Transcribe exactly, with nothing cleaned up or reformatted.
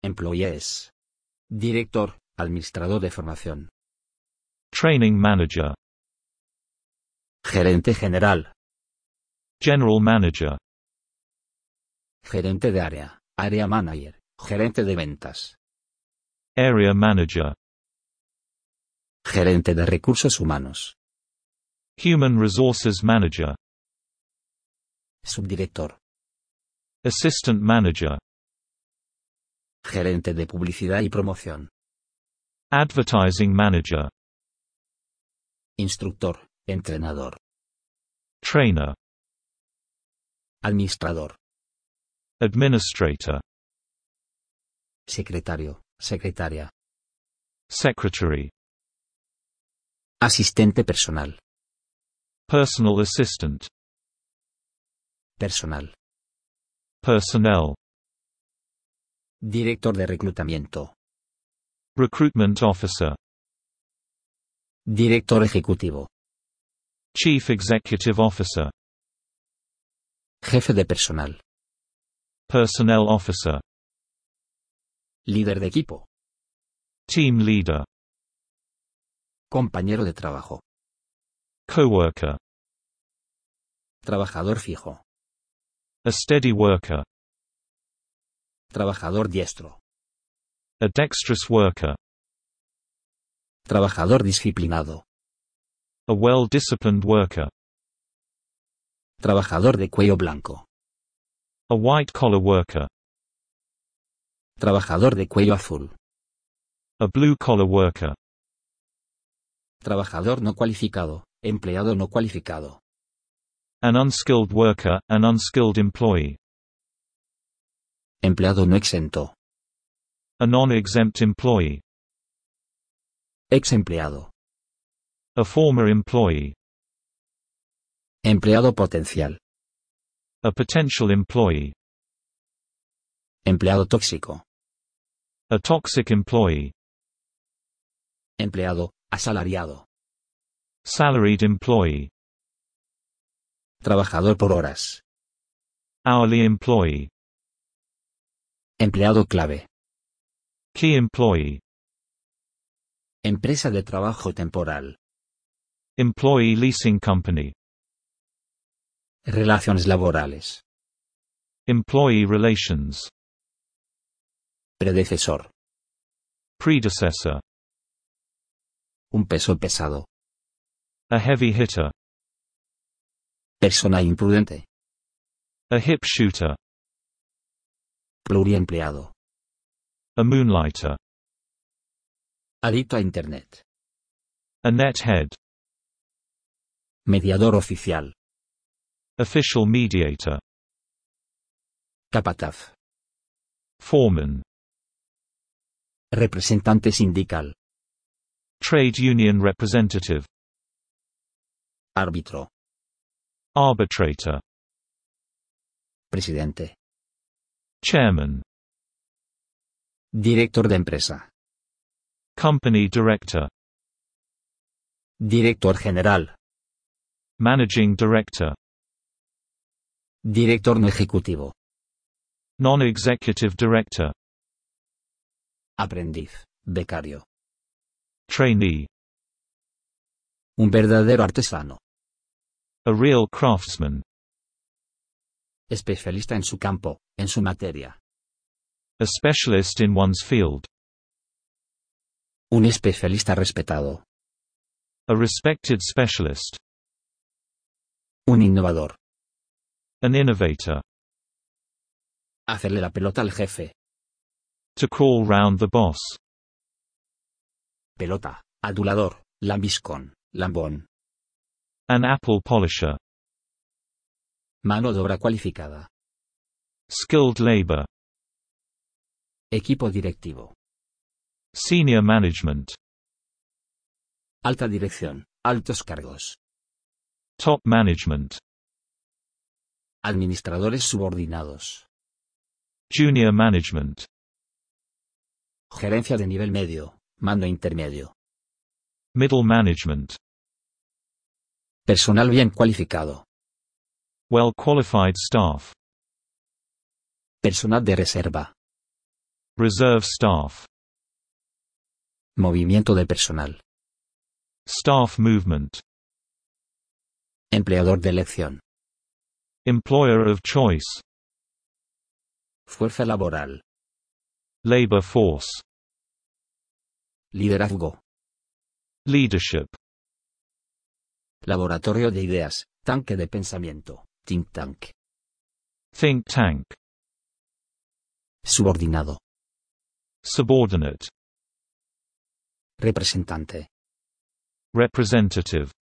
Employees. Director, administrador de formación. Training manager. Gerente general. General manager. Gerente de área, área manager, gerente de ventas. Area manager. Gerente de recursos humanos. Human resources manager. Subdirector. Assistant manager. Gerente de publicidad y promoción. Advertising manager. Instructor, entrenador. Trainer. Administrador. Administrator. Secretario, secretaria. Secretary. Asistente personal. Personal assistant. Personal. Personnel. Director de reclutamiento. Recruitment officer. Director ejecutivo. Chief executive officer. Jefe de personal. Personnel officer. Líder de equipo. Team leader. Compañero de trabajo. Coworker. Trabajador fijo. A steady worker. Trabajador diestro. A dexterous worker. Trabajador disciplinado. A well-disciplined worker. Trabajador de cuello blanco. A white-collar worker. Trabajador de cuello azul. A blue-collar worker. Trabajador no cualificado, empleado no cualificado. An unskilled worker, an unskilled employee. Empleado no exento. A non-exempt employee. Ex empleado. A former employee. Empleado potencial. A potential employee. Empleado tóxico. A toxic employee. Empleado, asalariado. Salaried employee. Trabajador por horas. Hourly employee. Empleado clave. Key employee. Empresa de trabajo temporal. Employee leasing company. Relaciones laborales. Employee relations. Predecesor. Predecessor. Un peso pesado. A heavy hitter. Persona imprudente. A hip shooter. Pluriempleado. A moonlighter. Adicto a Internet. A nethead. Mediador oficial. Official mediator. Capataz. Foreman. Representante sindical. Trade union representative. Árbitro. Arbitrator. Presidente. Chairman. Director de empresa. Company director. Director general. Managing director. Director no ejecutivo. Non-executive director. Aprendiz, becario. Trainee. Un verdadero artesano. A real craftsman. Especialista en su campo, en su materia. A specialist in one's field. Un especialista respetado. A respected specialist. Un innovador. An innovator. Hacerle la pelota al jefe. To crawl round the boss. Pelota, adulador, lambiscón, lambón. An apple polisher. Mano de obra cualificada. Skilled labor. Equipo directivo. Senior management. Alta dirección, altos cargos. Top management. Administradores subordinados. Junior management. Gerencia de nivel medio, mando intermedio. Middle management. Personal bien cualificado. Well qualified staff. Personal de reserva. Reserve staff. Movimiento de personal. Staff movement. Empleador de elección. Employer of choice. Fuerza laboral. Labor force. Liderazgo. Leadership. Laboratorio de ideas, tanque de pensamiento, think tank. Think tank. Subordinado. Subordinate. Representante. Representative.